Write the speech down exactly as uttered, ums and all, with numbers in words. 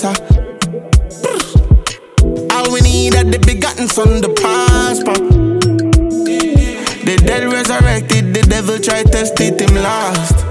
answer. All we need are the begotten son, the prosper. The dead resurrected, the devil tried to test it, him lost.